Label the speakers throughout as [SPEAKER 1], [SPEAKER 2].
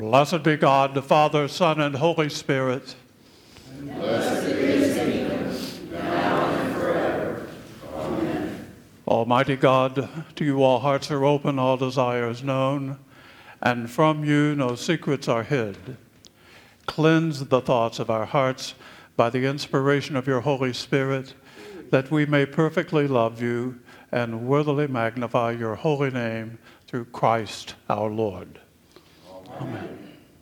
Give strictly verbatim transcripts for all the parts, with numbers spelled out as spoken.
[SPEAKER 1] Blessed be God, the Father, Son, and Holy Spirit.
[SPEAKER 2] And blessed be his kingdom, now and forever. Amen.
[SPEAKER 1] Almighty God, to you all hearts are open, all desires known, and from you no secrets are hid. Cleanse the thoughts of our hearts by the inspiration of your Holy Spirit, that we may perfectly love you and worthily magnify your holy name through Christ our Lord. Amen.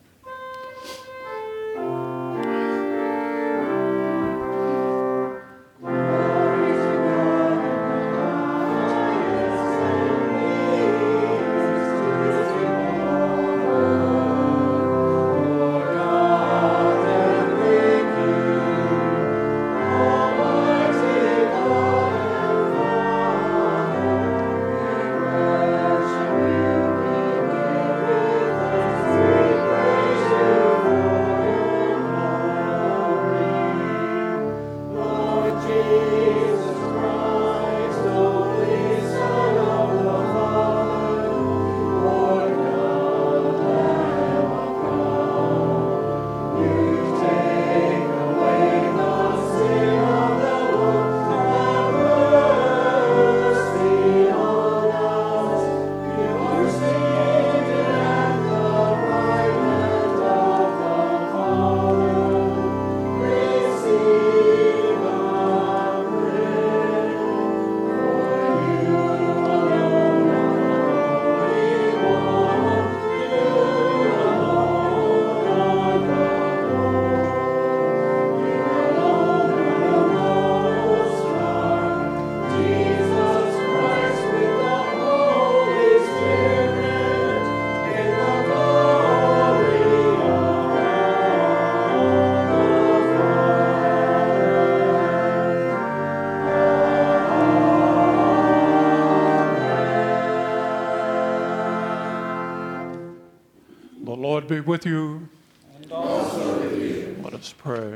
[SPEAKER 1] Be with you.
[SPEAKER 2] And also with you.
[SPEAKER 1] Let us pray.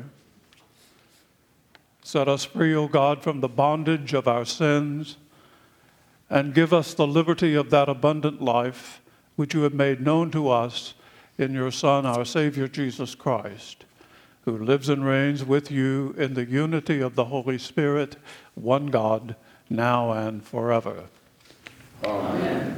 [SPEAKER 1] Set us free, O God, from the bondage of our sins, and give us the liberty of that abundant life which you have made known to us in your Son, our Savior, Jesus Christ, who lives and reigns with you in the unity of the Holy Spirit, one God, now and forever.
[SPEAKER 2] Amen.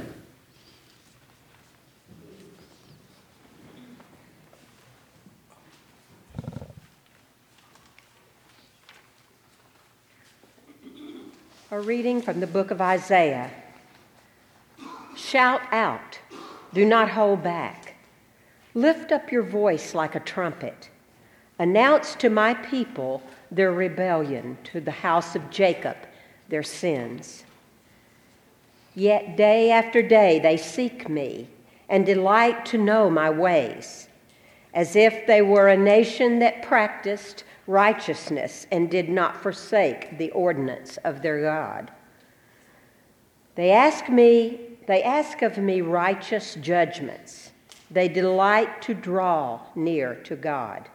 [SPEAKER 3] A reading from the book of Isaiah. Shout out, do not hold back. Lift up your voice like a trumpet. Announce to my people their rebellion, to the house of Jacob their sins. Yet day after day they seek me and delight to know my ways, as if they were a nation that practiced righteousness and did not forsake the ordinance of their God. They ask me, they ask of me righteous judgments. They delight to draw near to God.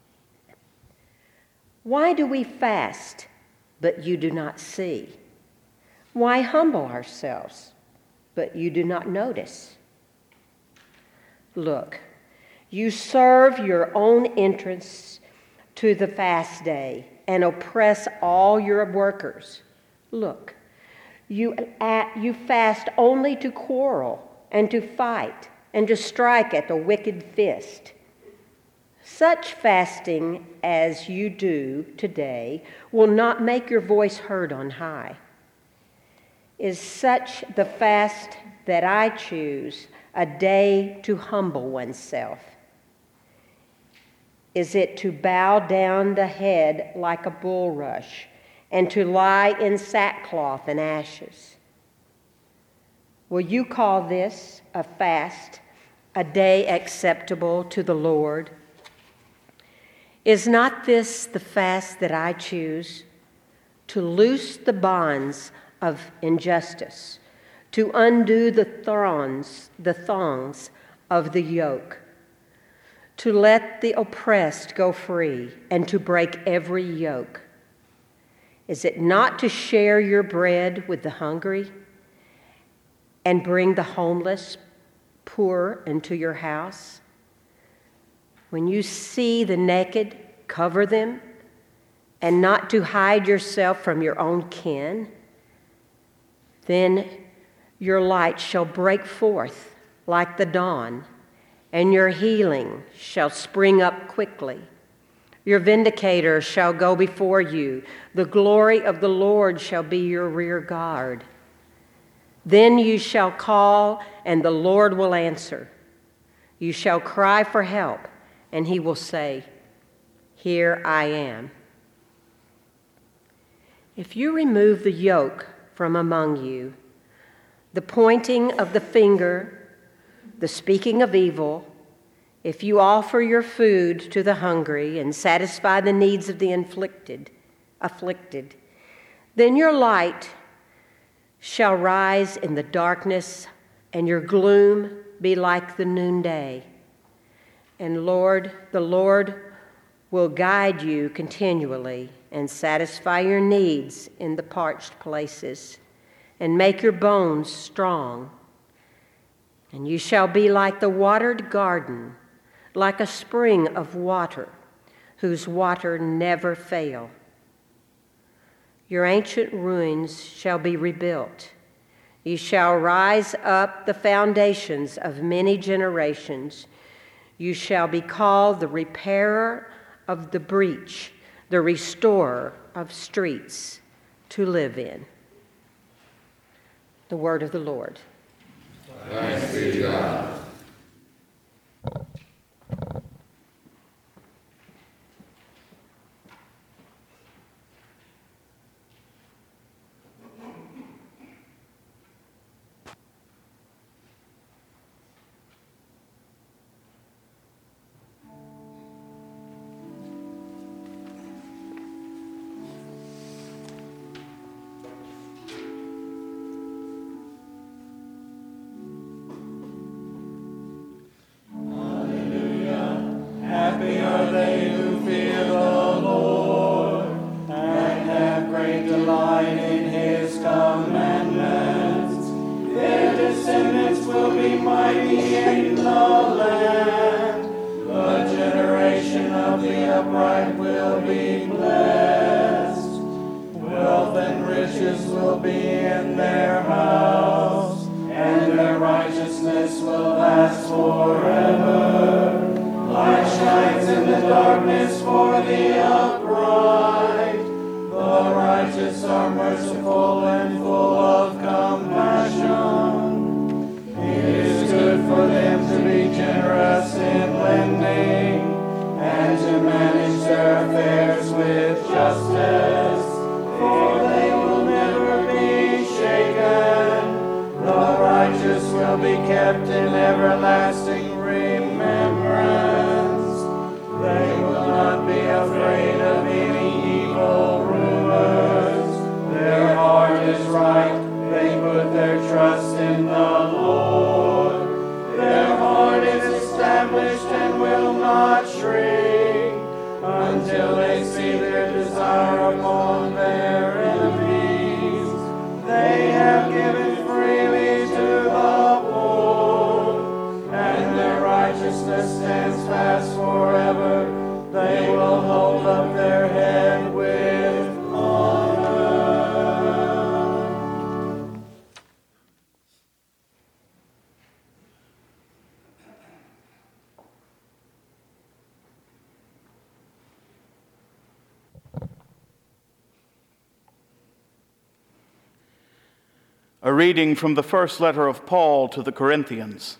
[SPEAKER 3] Why do we fast, but you do not see? Why humble ourselves, but you do not notice? Look, you serve your own interests to the fast day and oppress all your workers. Look, you, at, you fast only to quarrel and to fight and to strike at the wicked fist. Such fasting as you do today will not make your voice heard on high. Is such the fast that I choose, a day to humble oneself? Is it to bow down the head like a bulrush and to lie in sackcloth and ashes? Will you call this a fast, a day acceptable to the Lord? Is not this the fast that I choose? To loose the bonds of injustice, to undo the thorns, the thongs of the yoke, to let the oppressed go free, and to break every yoke? Is it not to share your bread with the hungry and bring the homeless, poor into your house? When you see the naked, cover them, and not to hide yourself from your own kin, then your light shall break forth like the dawn, and your healing shall spring up quickly. Your vindicator shall go before you. The glory of the Lord shall be your rear guard. Then you shall call, and the Lord will answer. You shall cry for help, and he will say, "Here I am." If you remove the yoke from among you, the pointing of the finger, the speaking of evil, if you offer your food to the hungry and satisfy the needs of the afflicted, afflicted, then your light shall rise in the darkness, and your gloom be like the noonday. And Lord, the Lord will guide you continually and satisfy your needs in the parched places and make your bones strong. And you shall be like the watered garden, like a spring of water, whose water never fail. Your ancient ruins shall be rebuilt. You shall rise up the foundations of many generations. You shall be called the repairer of the breach, the restorer of streets to live in. The word of the Lord.
[SPEAKER 2] Thanks be to God.
[SPEAKER 4] A reading from the first letter of Paul to the Corinthians.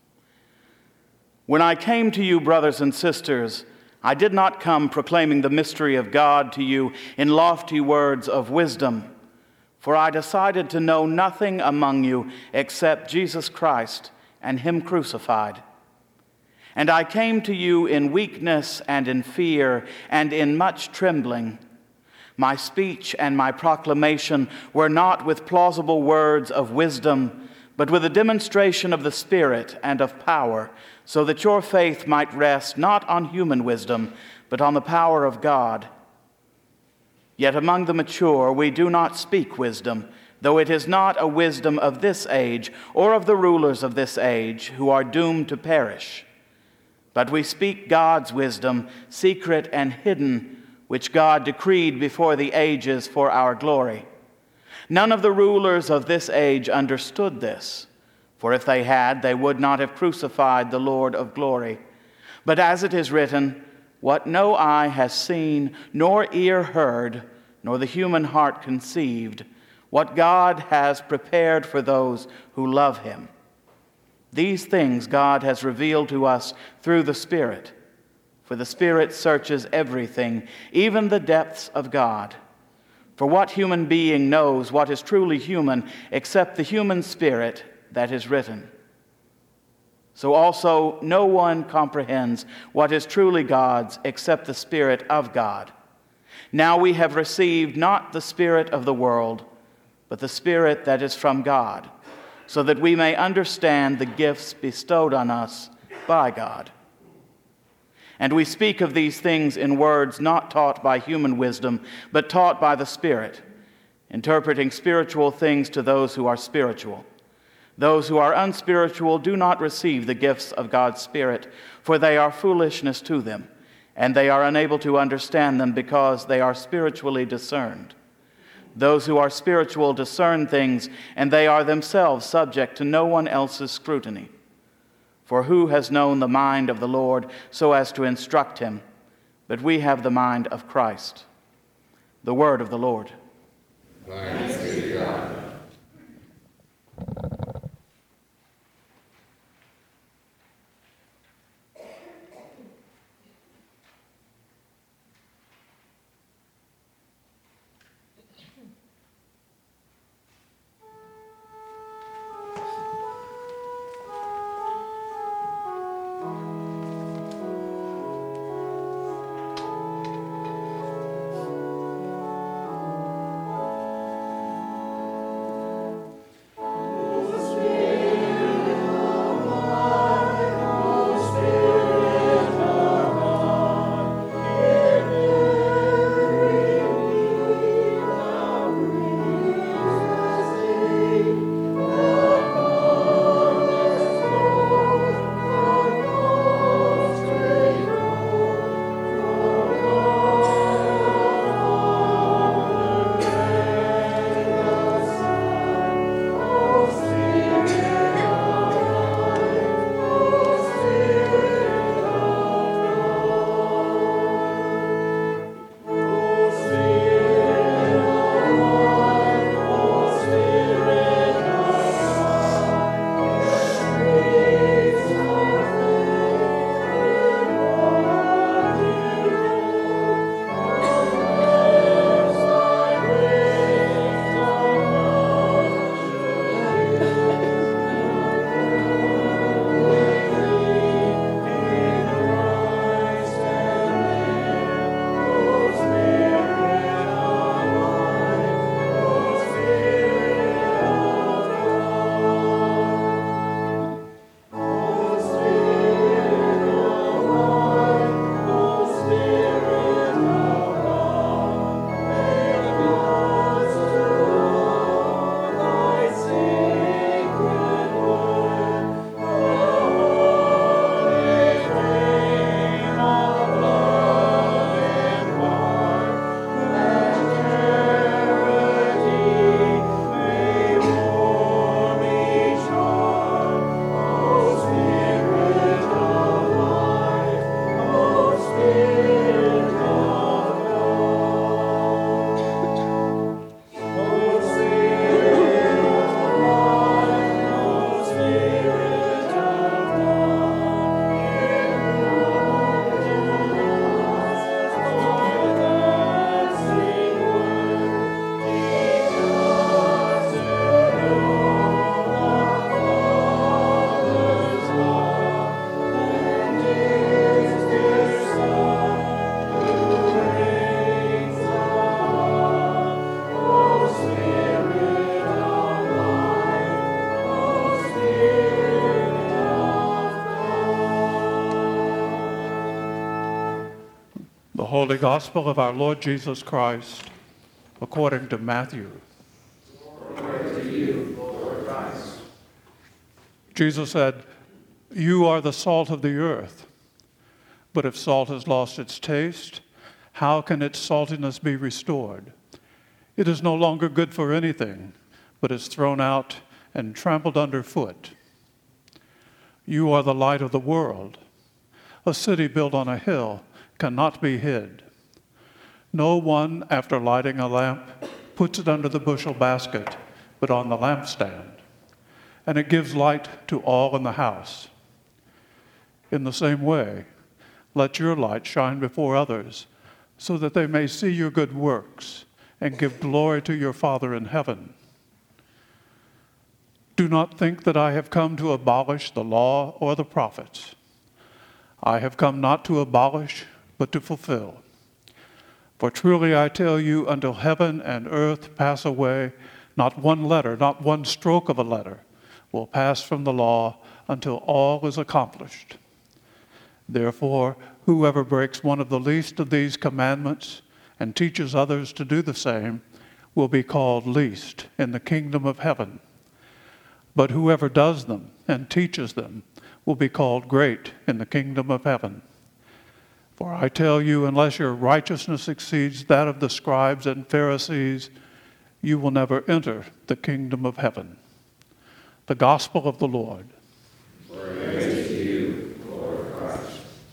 [SPEAKER 4] When I came to you, brothers and sisters, I did not come proclaiming the mystery of God to you in lofty words of wisdom, for I decided to know nothing among you except Jesus Christ and him crucified. And I came to you in weakness and in fear and in much trembling. My speech and my proclamation were not with plausible words of wisdom, but with a demonstration of the Spirit and of power, so that your faith might rest not on human wisdom, but on the power of God. Yet among the mature we do not speak wisdom, though it is not a wisdom of this age or of the rulers of this age, who are doomed to perish. But we speak God's wisdom, secret and hidden, which God decreed before the ages for our glory. None of the rulers of this age understood this, for if they had, they would not have crucified the Lord of glory. But as it is written, what no eye has seen, nor ear heard, nor the human heart conceived, what God has prepared for those who love him. These things God has revealed to us through the Spirit. For the Spirit searches everything, even the depths of God. For what human being knows what is truly human except the human spirit that is written? So also no one comprehends what is truly God's except the Spirit of God. Now we have received not the spirit of the world, but the Spirit that is from God, so that we may understand the gifts bestowed on us by God. And we speak of these things in words not taught by human wisdom, but taught by the Spirit, interpreting spiritual things to those who are spiritual. Those who are unspiritual do not receive the gifts of God's Spirit, for they are foolishness to them, and they are unable to understand them because they are spiritually discerned. Those who are spiritual discern things, and they are themselves subject to no one else's scrutiny. For who has known the mind of the Lord so as to instruct him? But we have the mind of Christ. The word of the Lord.
[SPEAKER 2] Thanks be to God.
[SPEAKER 1] Holy Gospel of our Lord Jesus Christ, according to Matthew.
[SPEAKER 2] Glory to you, Lord Christ.
[SPEAKER 1] Jesus said, "You are the salt of the earth, But if salt has lost its taste, how can its saltiness be restored? It is no longer good for anything, but is thrown out and trampled underfoot. You are the light of the world. A city built on a hill cannot be hid. No one, after lighting a lamp, puts it under the bushel basket, but on the lampstand, and it gives light to all in the house. In the same way, let your light shine before others, so that they may see your good works and give glory to your Father in heaven. Do not think that I have come to abolish the law or the prophets. I have come not to abolish, but to fulfill. For truly I tell you, until heaven and earth pass away, not one letter, not one stroke of a letter will pass from the law until all is accomplished. Therefore, whoever breaks one of the least of these commandments and teaches others to do the same will be called least in the kingdom of heaven. But whoever does them and teaches them will be called great in the kingdom of heaven. For I tell you, unless your righteousness exceeds that of the scribes and Pharisees, you will never enter the kingdom of heaven. The gospel of the Lord.
[SPEAKER 2] Praise to you, Lord Christ.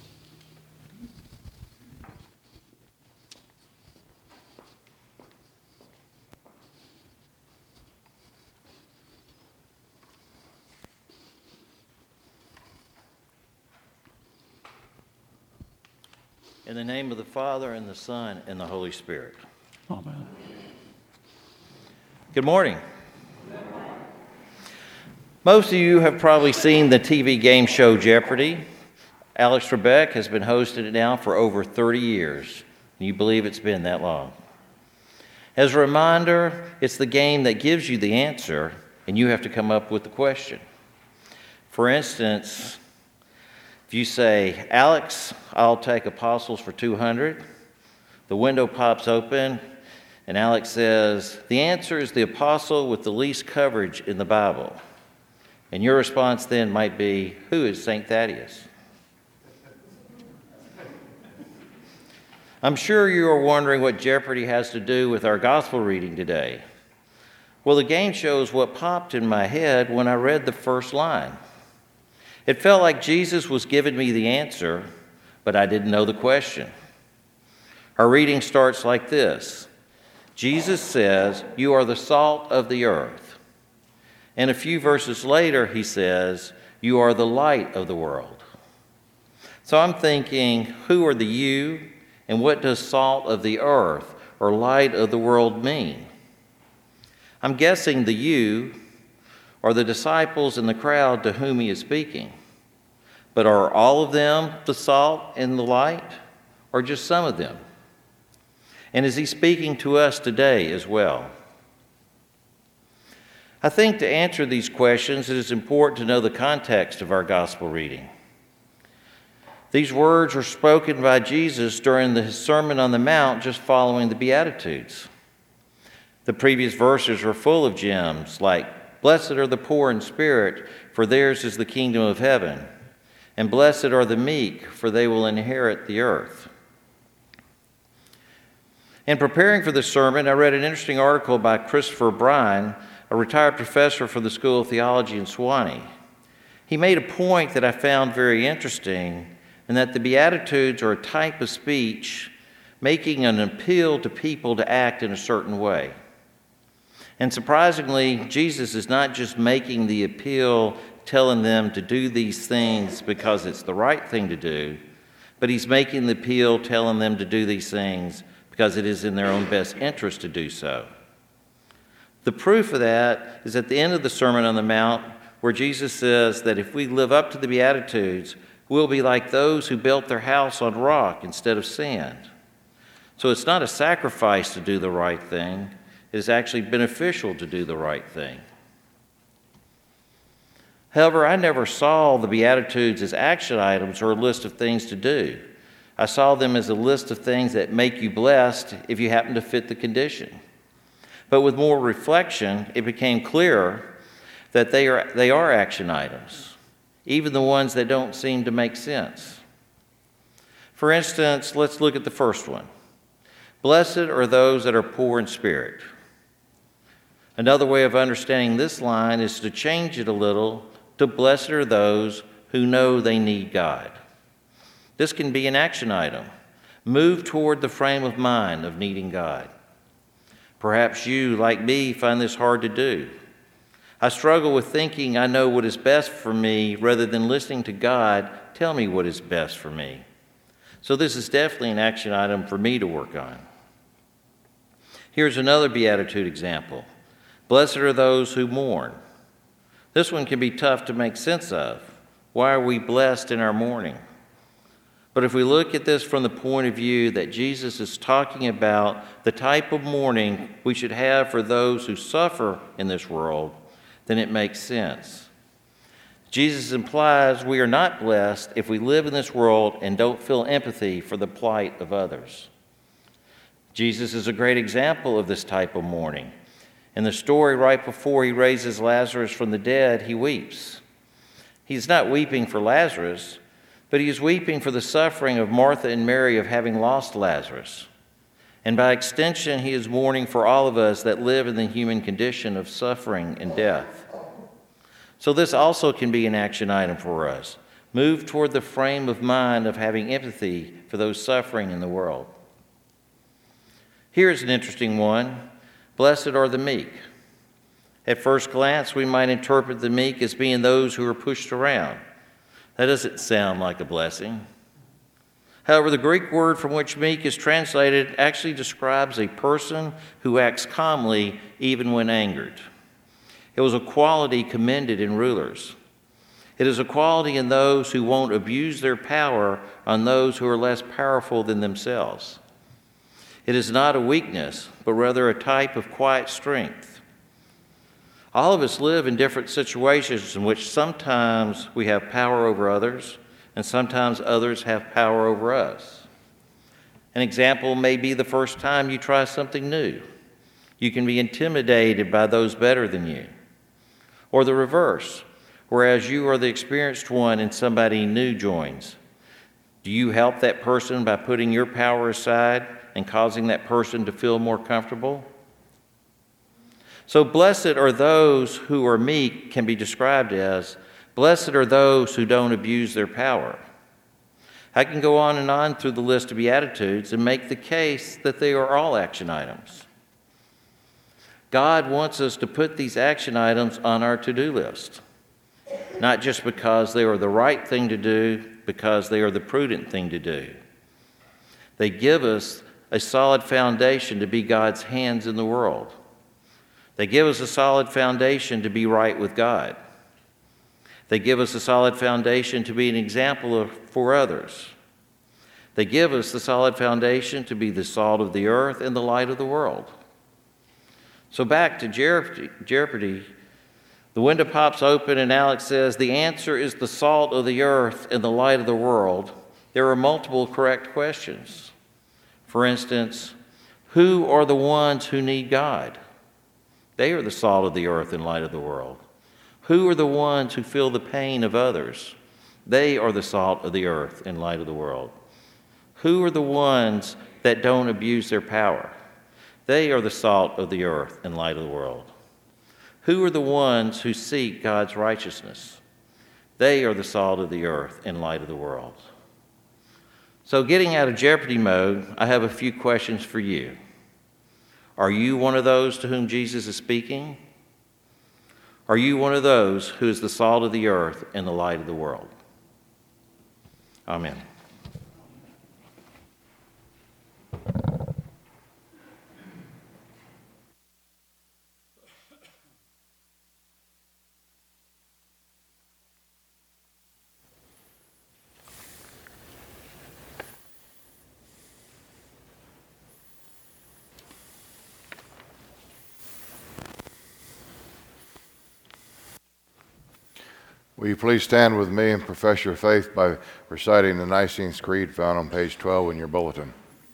[SPEAKER 5] In the name of the Father, and the Son, and the Holy Spirit.
[SPEAKER 1] Amen.
[SPEAKER 5] Good morning. Most of you have probably seen the T V game show Jeopardy! Alex Trebek has been hosting it now for over thirty years. Can you believe it's been that long? As a reminder, it's the game that gives you the answer, and you have to come up with the question. For instance, if you say, Alex, I'll take apostles for two hundred, the window pops open, and Alex says, the answer is the apostle with the least coverage in the Bible. And your response then might be, who is Saint Thaddeus? I'm sure you are wondering what Jeopardy has to do with our gospel reading today. Well, the game shows what popped in my head when I read the first line. It felt like Jesus was giving me the answer, but I didn't know the question. Our reading starts like this. Jesus says, you are the salt of the earth. And a few verses later, he says, you are the light of the world. So I'm thinking, who are the you, and what does salt of the earth or light of the world mean? I'm guessing the you are the disciples in the crowd to whom he is speaking. But are all of them the salt and the light, or just some of them? And is he speaking to us today as well? I think to answer these questions, it is important to know the context of our gospel reading. These words were spoken by Jesus during the Sermon on the Mount just following the Beatitudes. The previous verses were full of gems like, blessed are the poor in spirit, for theirs is the kingdom of heaven. And blessed are the meek, for they will inherit the earth. In preparing for this sermon, I read an interesting article by Christopher Bryan, a retired professor for the School of Theology in Sewanee. He made a point that I found very interesting, and that the Beatitudes are a type of speech making an appeal to people to act in a certain way. And surprisingly, Jesus is not just making the appeal, telling them to do these things because it's the right thing to do, but he's making the appeal, telling them to do these things because it is in their own best interest to do so. The proof of that is at the end of the Sermon on the Mount, where Jesus says that if we live up to the Beatitudes, we'll be like those who built their house on rock instead of sand. So it's not a sacrifice to do the right thing. It is actually beneficial to do the right thing. However, I never saw the Beatitudes as action items or a list of things to do. I saw them as a list of things that make you blessed if you happen to fit the condition. But with more reflection, it became clearer that they are, they are action items, even the ones that don't seem to make sense. For instance, let's look at the first one. Blessed are those that are poor in spirit. Another way of understanding this line is to change it a little to blessed are those who know they need God. This can be an action item. Move toward the frame of mind of needing God. Perhaps you, like me, find this hard to do. I struggle with thinking I know what is best for me rather than listening to God tell me what is best for me. So this is definitely an action item for me to work on. Here's another Beatitude example. Blessed are those who mourn. This one can be tough to make sense of. Why are we blessed in our mourning? But if we look at this from the point of view that Jesus is talking about the type of mourning we should have for those who suffer in this world, then it makes sense. Jesus implies we are not blessed if we live in this world and don't feel empathy for the plight of others. Jesus is a great example of this type of mourning. In the story right before he raises Lazarus from the dead, he weeps. He's not weeping for Lazarus, but he is weeping for the suffering of Martha and Mary of having lost Lazarus. And by extension, he is mourning for all of us that live in the human condition of suffering and death. So this also can be an action item for us. Move toward the frame of mind of having empathy for those suffering in the world. Here's an interesting one. Blessed are the meek. At first glance, we might interpret the meek as being those who are pushed around. That doesn't sound like a blessing. However, the Greek word from which meek is translated actually describes a person who acts calmly even when angered. It was a quality commended in rulers. It is a quality in those who won't abuse their power on those who are less powerful than themselves. It is not a weakness, but rather a type of quiet strength. All of us live in different situations in which sometimes we have power over others, and sometimes others have power over us. An example may be the first time you try something new. You can be intimidated by those better than you. Or the reverse, whereas you are the experienced one and somebody new joins. Do you help that person by putting your power aside and causing that person to feel more comfortable? So blessed are those who are meek can be described as, blessed are those who don't abuse their power. I can go on and on through the list of Beatitudes and make the case that they are all action items. God wants us to put these action items on our to-do list, not just because they are the right thing to do, because they are the prudent thing to do. They give us a solid foundation to be God's hands in the world. They give us a solid foundation to be right with God. They give us a solid foundation to be an example of, for others. They give us the solid foundation to be the salt of the earth and the light of the world. So back to Jeopardy, Jeopardy, the window pops open and Alex says, the answer is the salt of the earth and the light of the world. There are multiple correct questions. For instance, who are the ones who need God? They are the salt of the earth and light of the world. Who are the ones who feel the pain of others? They are the salt of the earth and light of the world. Who are the ones that don't abuse their power? They are the salt of the earth and light of the world. Who are the ones who seek God's righteousness? They are the salt of the earth and light of the world. So getting out of Jeopardy mode, I have a few questions for you. Are you one of those to whom Jesus is speaking? Are you one of those who is the salt of the earth and the light of the world? Amen.
[SPEAKER 2] Will you please stand with me and profess your faith by reciting the Nicene Creed found on page twelve in your bulletin?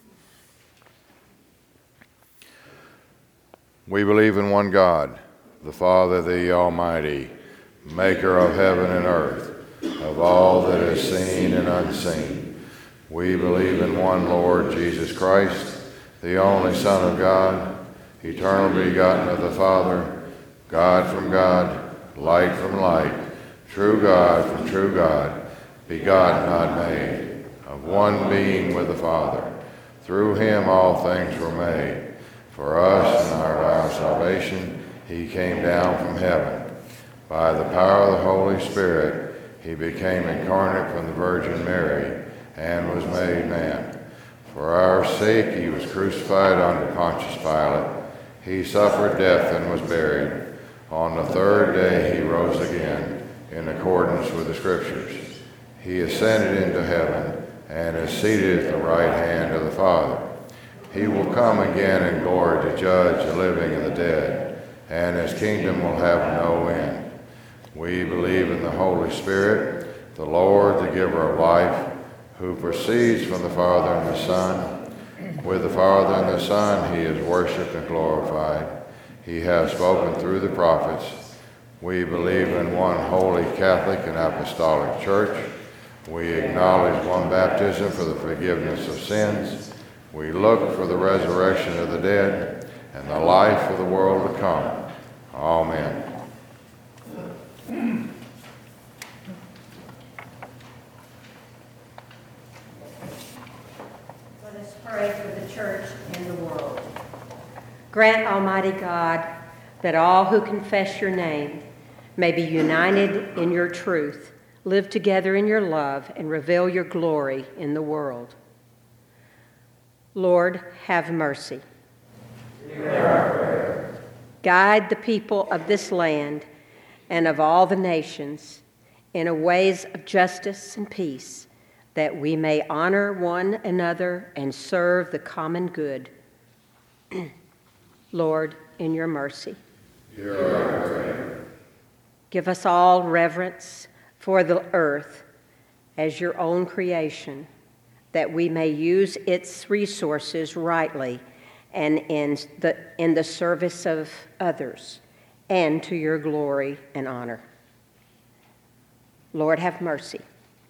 [SPEAKER 2] We believe in one God, the Father, the Almighty, maker of heaven and earth, of all that is seen and unseen. We believe in one Lord Jesus Christ, the only Son of God, eternal begotten of the Father, God from God, light from light, true God from true God, begotten, not made, of one being with the Father. Through him all things were made. For us and our, our salvation he came down from heaven. By the power of the Holy Spirit he became incarnate from the Virgin Mary and was made man. For our sake he was crucified under Pontius Pilate. He suffered death and was buried. On the third day he rose again, in accordance with the Scriptures. He ascended into heaven and is seated at the right hand of the Father. He will come again in glory to judge the living and the dead, and his kingdom will have no end. We believe in the Holy Spirit, the Lord, the giver of life, who proceeds from the Father and the Son. With the Father and the Son he is worshipped and glorified. He has spoken through the prophets. We believe in one holy Catholic and Apostolic Church. We acknowledge one baptism for the forgiveness of sins. We look for the resurrection of the dead and the life of the world to come. Amen.
[SPEAKER 3] Let us pray for the church and the world. Grant, Almighty God, that all who confess your name may be united in your truth, live together in your love, and reveal your glory in the world. Lord, have mercy. Guide the people of this land and of all the nations in a ways of justice and peace, that we may honor one another and serve the common good. Lord, in your mercy.
[SPEAKER 2] Hear our prayer.
[SPEAKER 3] Give us all reverence for the earth as your own creation, that we may use its resources rightly and in the, in the service of others, and to your glory and honor. Lord, have mercy.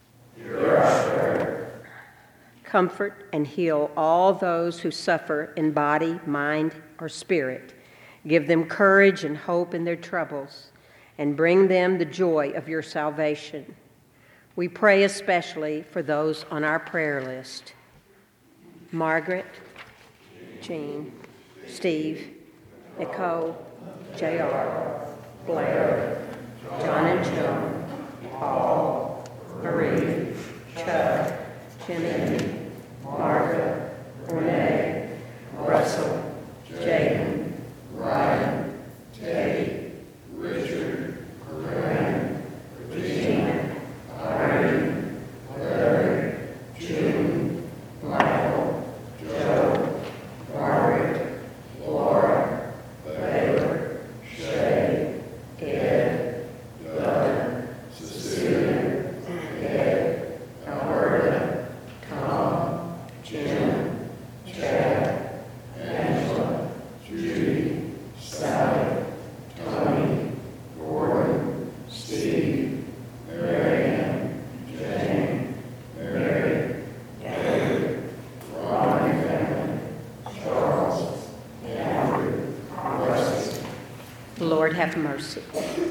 [SPEAKER 3] Comfort and heal all those who suffer in body, mind, or spirit. Give them courage and hope in their troubles, and bring them the joy of your salvation. We pray especially for those on our prayer list: Margaret, Jean, Steve, Nicole, J R, Blair, John and Joan, Paul, Marie, Chuck, Jimmy, Margaret, Renee, Russell, Jaden, Ryan, Teddy, Richard, Corinne, Regina, Irene, Larry, June, Michael, Joe, Margaret, Laura, Baylor, Shay, Ed, Doug, Cecilia, Ed, Alberta, Tom, Jim, Chad, Angela, Judy, Sally, Tony, Gordon, Steve, Marianne, Jane, Mary, David, Ronnie family, Charles, Andrew, Rusty. Lord, have mercy.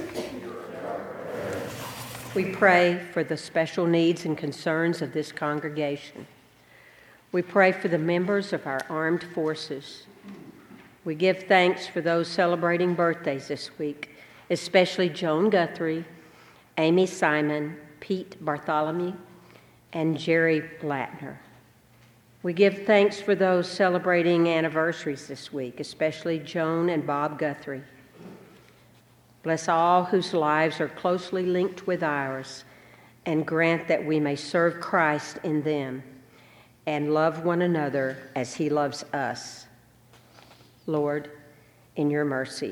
[SPEAKER 3] We pray for the special needs and concerns of this congregation. We pray for the members of our armed forces. We give thanks for those celebrating birthdays this week, especially Joan Guthrie, Amy Simon, Pete Bartholomew, and Jerry Latner. We give thanks for those celebrating anniversaries this week, especially Joan and Bob Guthrie. Bless all whose lives are closely linked with ours, and grant that we may serve Christ in them and love one another as he loves us. Lord, in your mercy.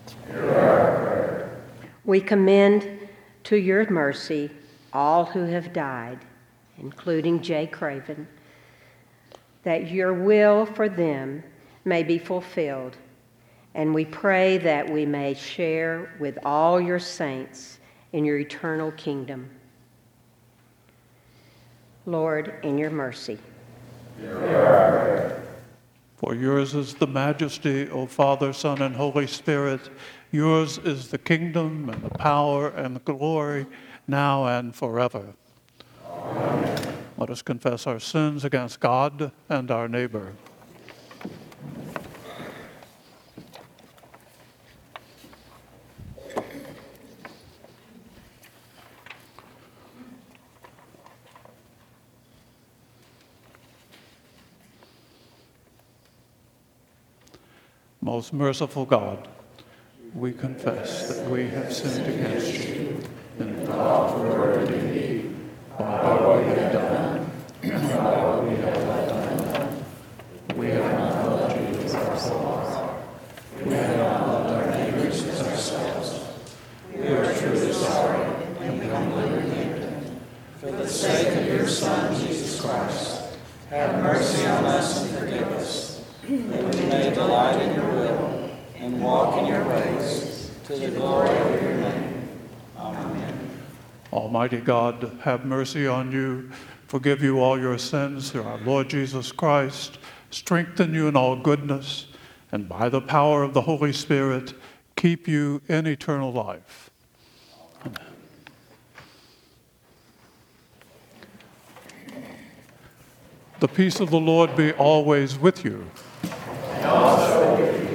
[SPEAKER 3] We commend to your mercy all who have died, including Jay Craven, that your will for them may be fulfilled. And we pray that we may share with all your saints in your eternal kingdom. Lord, in your mercy.
[SPEAKER 1] For yours is the majesty, O Father, Son, and Holy Spirit. Yours is the kingdom and the power and the glory, now and forever. Amen. Let us confess our sins against God and our neighbor. Most merciful God, we confess that we have sinned against you in thought, word, and deed, by what we have done and by what we have left undone. We have not loved you as ourselves. We have not loved our neighbors as ourselves. We are truly sorry and we humbly repent. For the sake of your Son, Jesus Christ, have mercy on us and forgive us, that we may delight in your will and walk in your ways, to the glory of your name. Amen. Almighty God, have mercy on you, forgive you all your sins through our Lord Jesus Christ, strengthen you in all goodness, and by the power of the Holy Spirit, keep you in eternal life. Amen. The peace of the Lord be always with you. And also with you.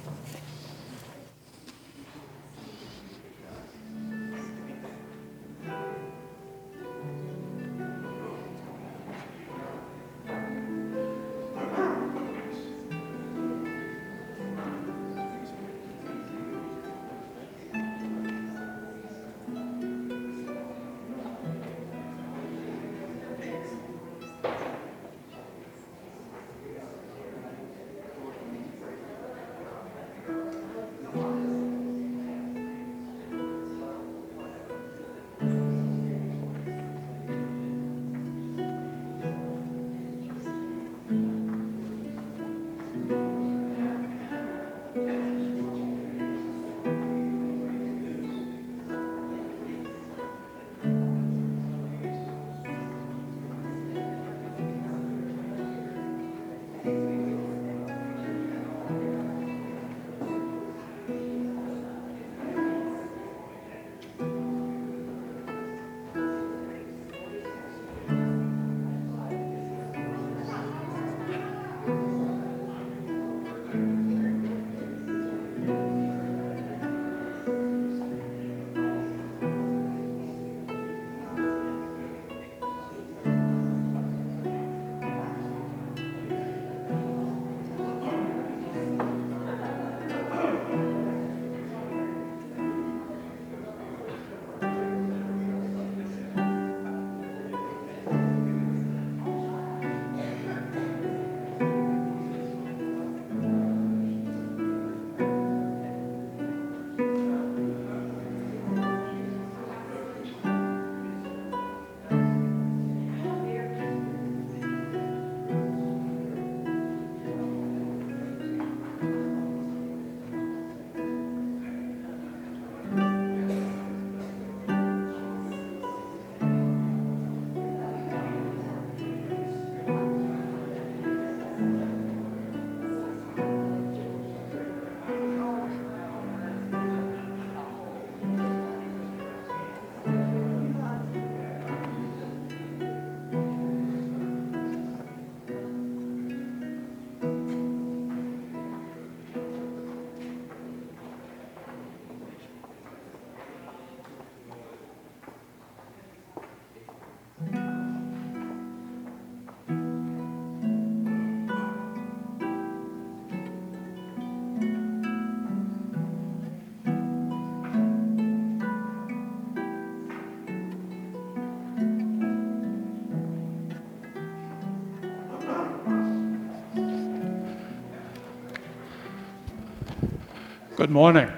[SPEAKER 1] Good morning.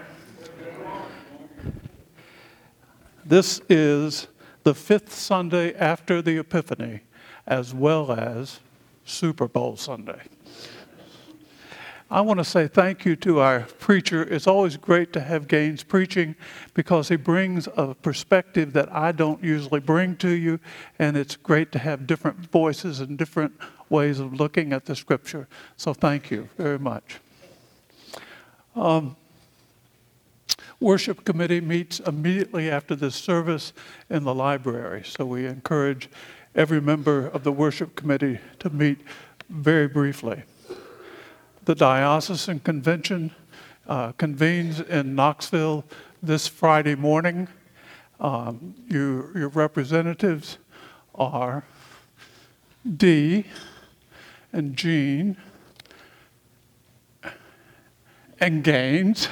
[SPEAKER 1] This is the fifth Sunday after the Epiphany, as well as Super Bowl Sunday. I want to say thank you to our preacher. It's always great to have Gaines preaching because he brings a perspective that I don't usually bring to you, and it's great to have different voices and different ways of looking at the scripture. So thank you very much. Um, Worship committee meets immediately after this service in the library, so we encourage every member of the worship committee to meet very briefly. The Diocesan Convention uh, convenes in Knoxville this Friday morning. Um, you, your representatives are Dee and Jean and Gaines,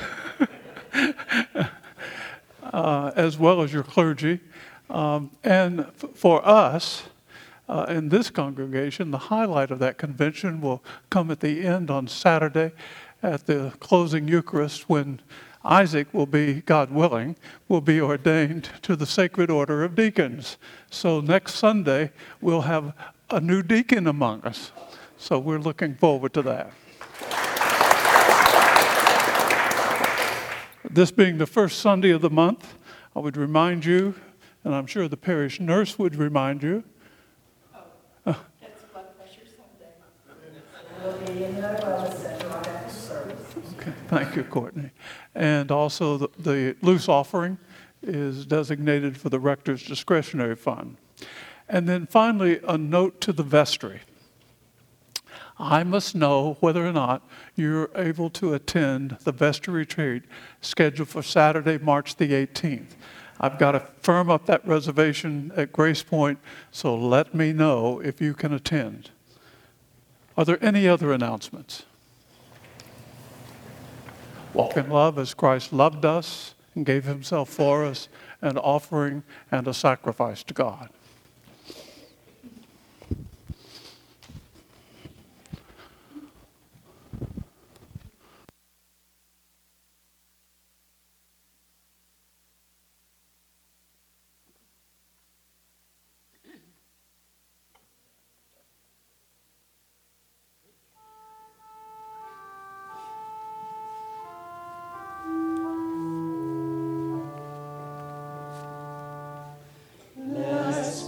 [SPEAKER 1] uh, as well as your clergy. Um, and f- for us, Uh, in this congregation, the highlight of that convention will come at the end on Saturday at the closing Eucharist when Isaac will be, God willing, will be ordained to the Sacred Order of Deacons. So next Sunday, we'll have a new deacon among us. So we're looking forward to that. This being the first Sunday of the month, I would remind you, and I'm sure the parish nurse would remind you, Okay, thank you, Courtney. And also the, the loose offering is designated for the rector's discretionary fund. And then finally, a note to the vestry. I must know whether or not you're able to attend the vestry retreat scheduled for Saturday, March the eighteenth. I've got to firm up that reservation at Grace Point, so let me know if you can attend. Are there any other announcements? Walk in love as Christ loved us and gave himself for us, an offering and a sacrifice to God.
[SPEAKER 6] Blessed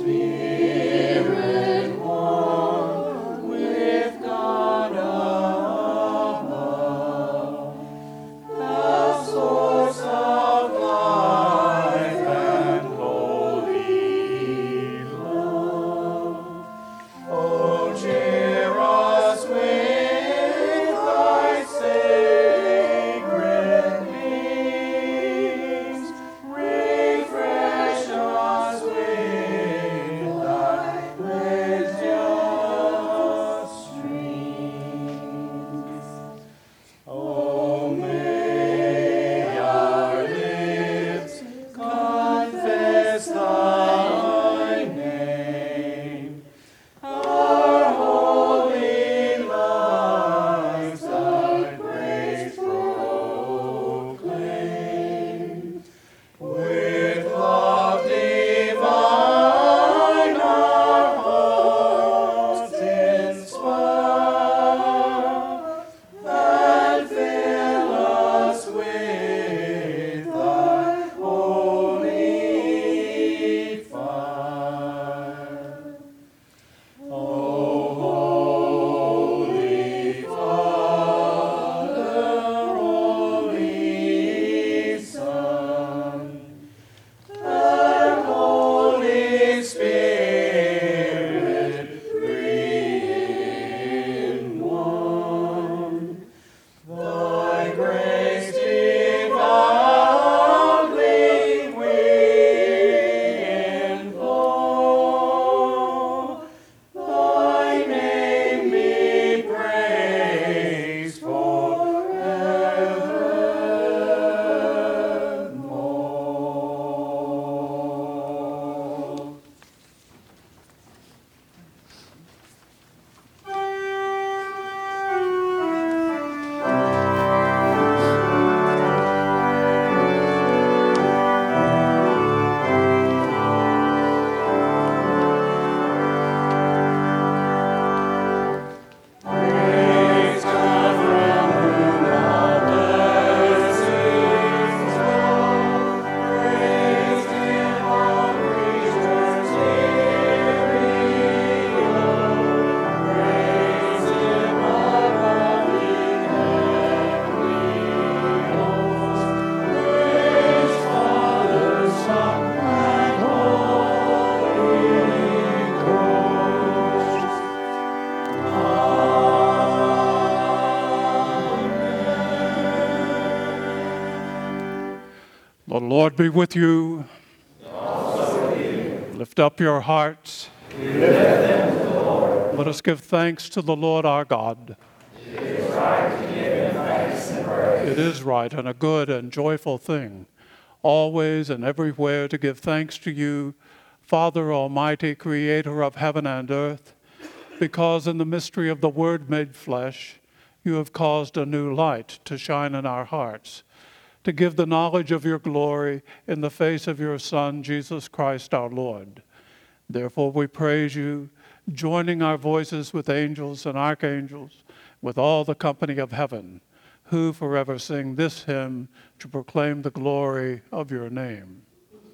[SPEAKER 1] The Lord be with you. Also with you. Lift up your hearts. We lift them to the Lord. Let us give thanks to the Lord our God. It is right to give him thanks and praise. It is right and a good and joyful thing, always and everywhere to give thanks to you, Father Almighty, creator of heaven and earth, because in the mystery of the Word made flesh, you have caused a new light to shine in our hearts, to give the knowledge of your glory in the face of your Son, Jesus Christ our Lord. Therefore we praise you, joining our voices with angels and archangels, with all the company of heaven, who forever sing this hymn to proclaim the glory of your name.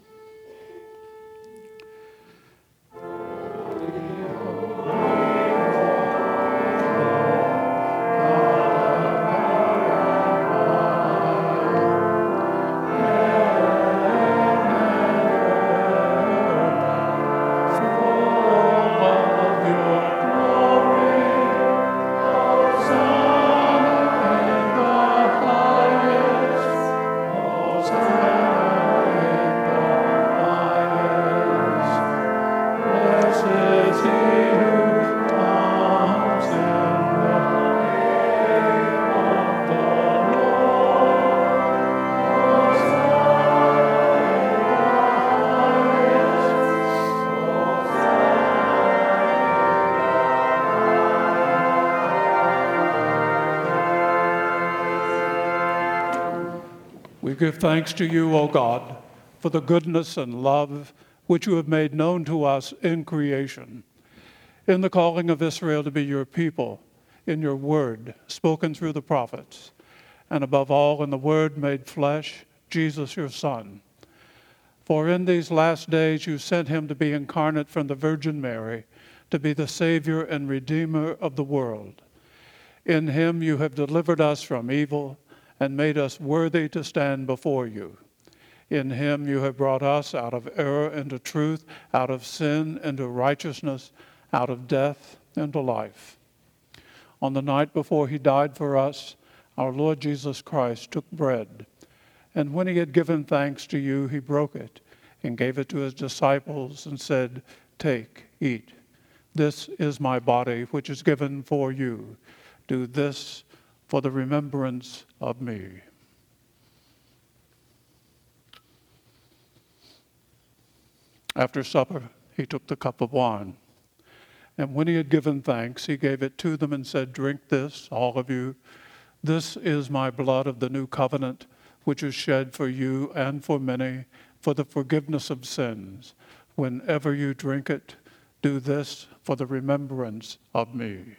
[SPEAKER 1] We give thanks to you, O God, for the goodness and love which you have made known to us in creation, in the calling of Israel to be your people, in your word spoken through the prophets, and above all in the word made flesh, Jesus your Son. For in these last days you sent him to be incarnate from the Virgin Mary, to be the Savior and Redeemer of the world. In him you have delivered us from evil, and made us worthy to stand before you. In him you have brought us out of error into truth, out of sin into righteousness, out of death into life. On the night before he died for us, our Lord Jesus Christ took bread, and when he had given thanks to you, he broke it and gave it to his disciples and said, "Take, eat. This is my body, which is given for you. Do this for the remembrance of me." After supper, he took the cup of wine. And when he had given thanks, he gave it to them and said, "Drink this, all of you. This is my blood of the new covenant, which is shed for you and for many for the forgiveness of sins. Whenever you drink it, do this for the remembrance of me."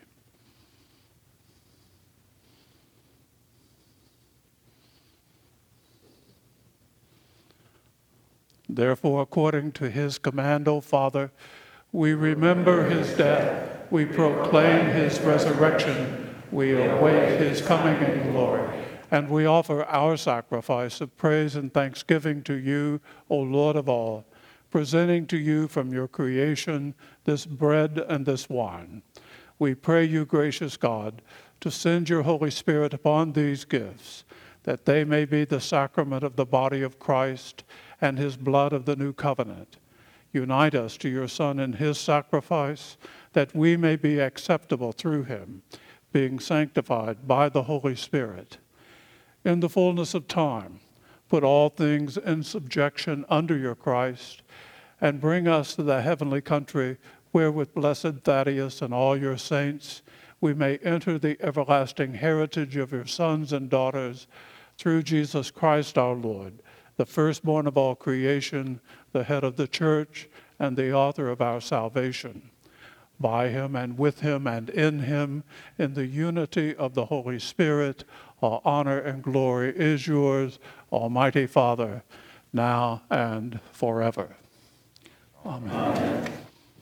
[SPEAKER 1] Therefore, according to his command, O Father, we remember his death, we proclaim his resurrection, we await his coming in glory, and we offer our sacrifice of praise and thanksgiving to you, O Lord of all, presenting to you from your creation this bread and this wine. We pray you, gracious God, to send your Holy Spirit upon these gifts, that they may be the sacrament of the body of Christ and his blood of the new covenant. Unite us to your Son in his sacrifice, that we may be acceptable through him, being sanctified by the Holy Spirit. In the fullness of time, put all things in subjection under your Christ, and bring us to the heavenly country, where with blessed Thaddeus and all your saints, we may enter the everlasting heritage of your sons and daughters, through Jesus Christ our Lord, the firstborn of all creation, the head of the church, and the author of our salvation. By him and with him and in him, in the unity of the Holy Spirit, all honor and glory is yours, Almighty Father, now and forever. Amen. Amen.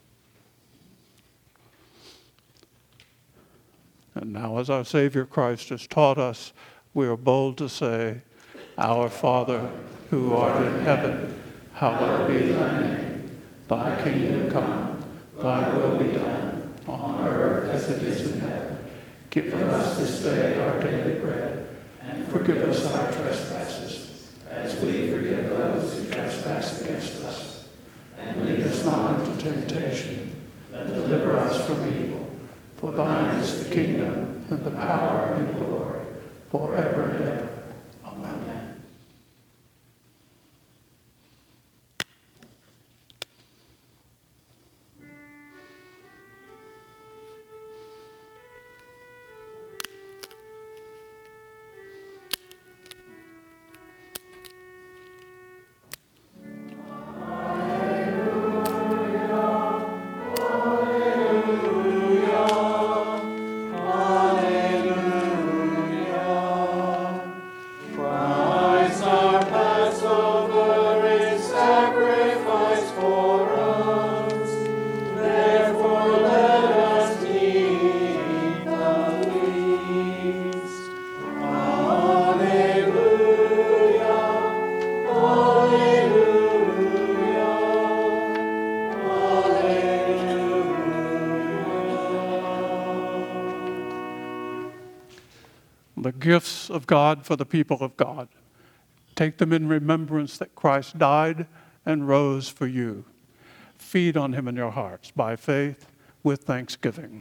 [SPEAKER 1] And now, as our Savior Christ has taught us, we are bold to say, "Our Father, who art in heaven, hallowed be thy name. Thy kingdom come, thy will be done, on earth as it is in heaven. Give us this day our daily bread, and forgive us our trespasses, as we forgive acts against us. And lead us not into temptation, but deliver us from evil. For thine is the kingdom, and the power, and the glory, forever and ever. Amen. The gifts of God for the people of God. Take them in remembrance that Christ died and rose for you. Feed on him in your hearts by faith with thanksgiving.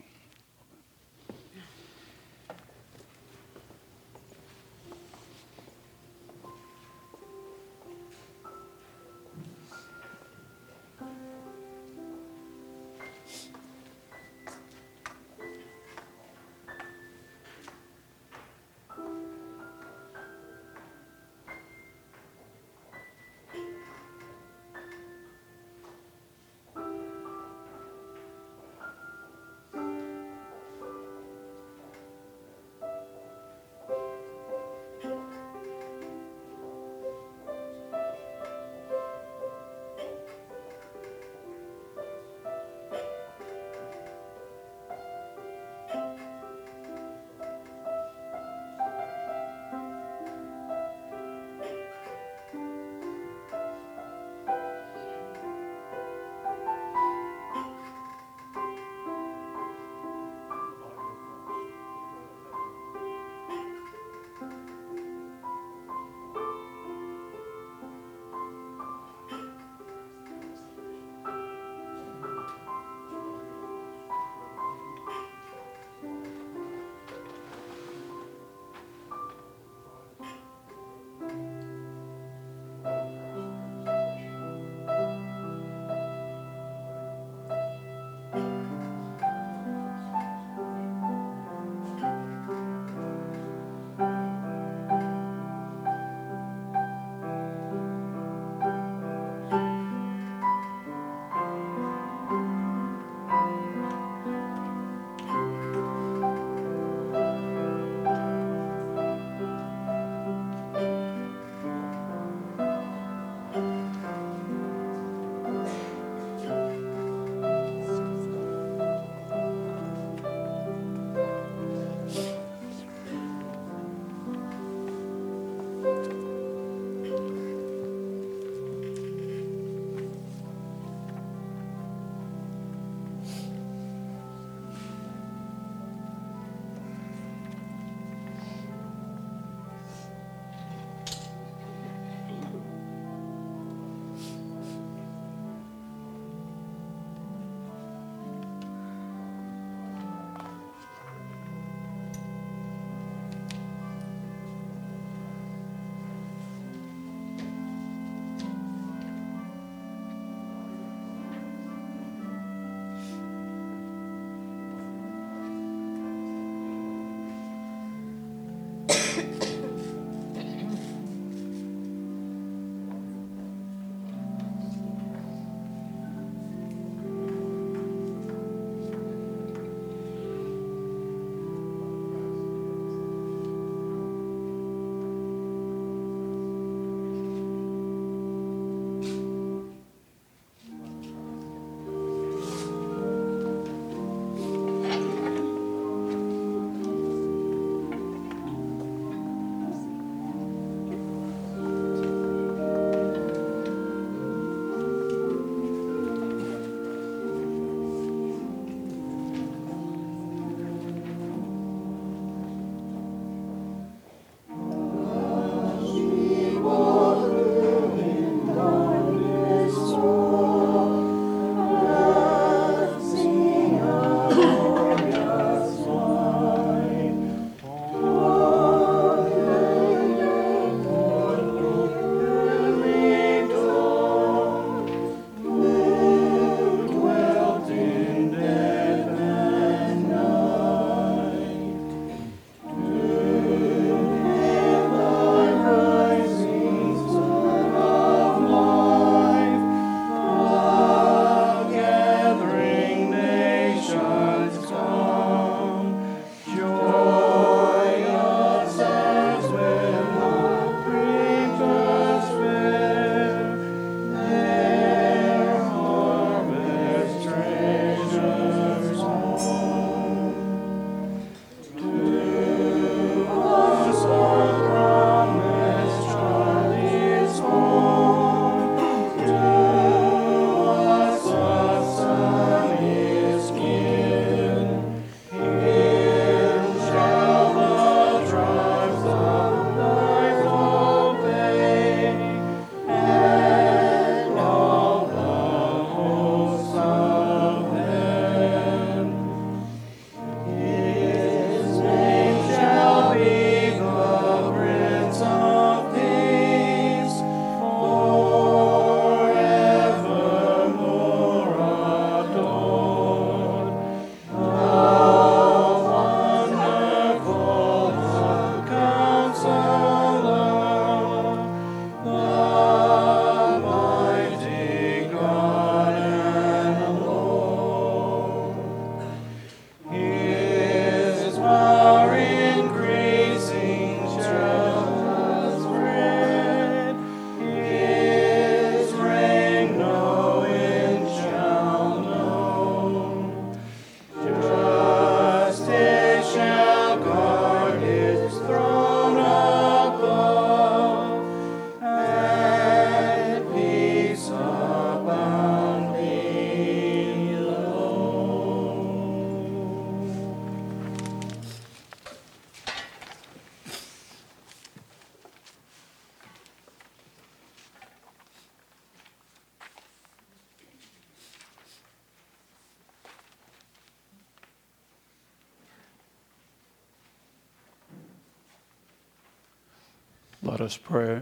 [SPEAKER 1] Let us pray.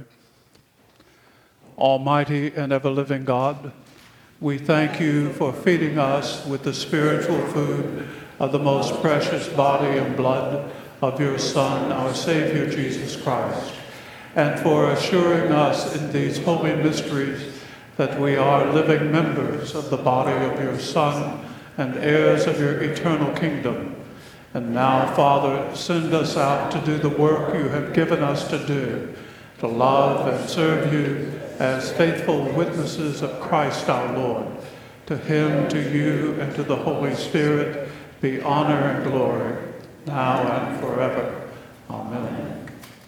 [SPEAKER 1] Almighty and ever-living God, we thank you for feeding us with the spiritual food of the most precious body and blood of your Son, our Savior, Jesus Christ, and for assuring us in these holy mysteries that we are living members of the body of your Son and heirs of your eternal kingdom. And now, Father, send us out to do the work you have given us to do, to love and serve you as faithful witnesses of Christ our Lord. To him, to you, and to the Holy Spirit be honor and glory, now and forever. Amen.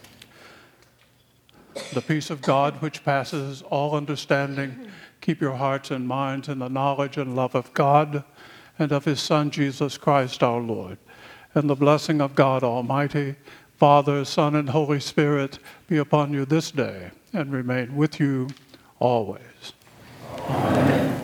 [SPEAKER 1] The peace of God, which passes all understanding, keep your hearts and minds in the knowledge and love of God and of his Son, Jesus Christ our Lord. And the blessing of God Almighty, Father, Son, and Holy Spirit be upon you this day and remain with you always. Amen.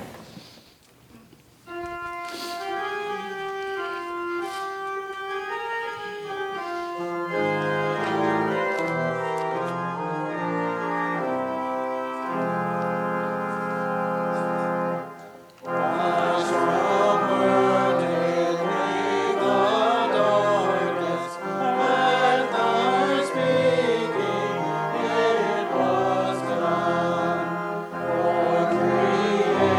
[SPEAKER 6] Creation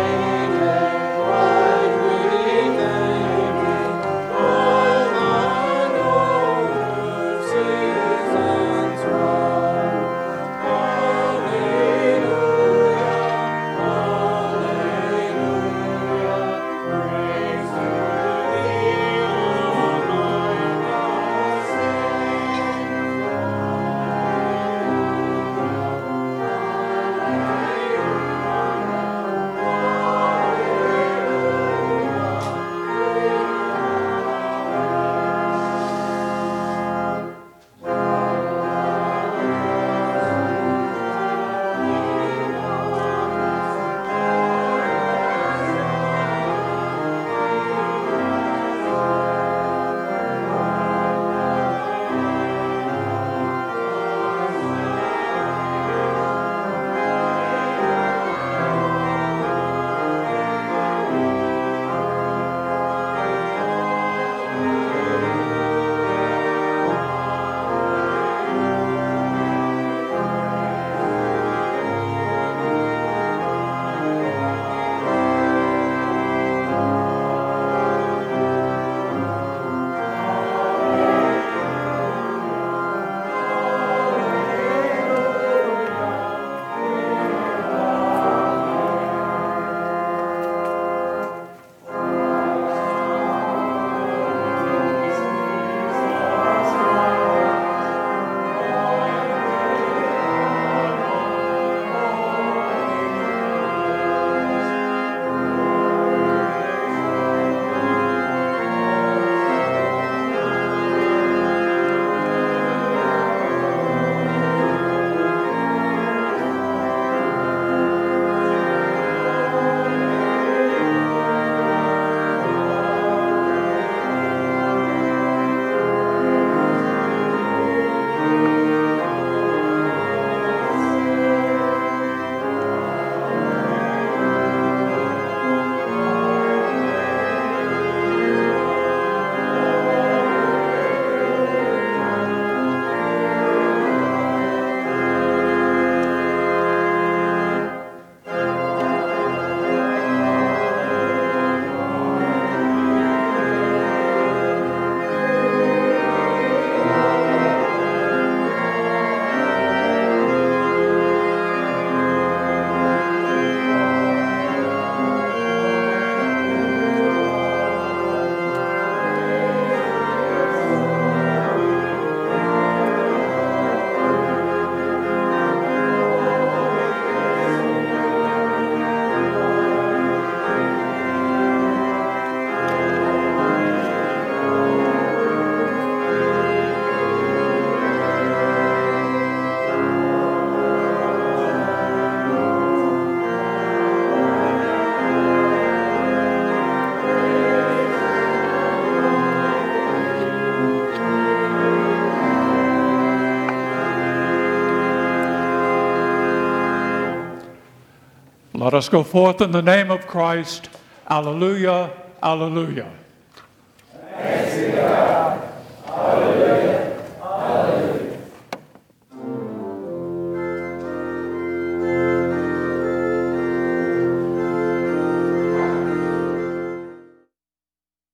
[SPEAKER 1] Let us go forth in the name of Christ. Alleluia, alleluia.
[SPEAKER 6] Thanks be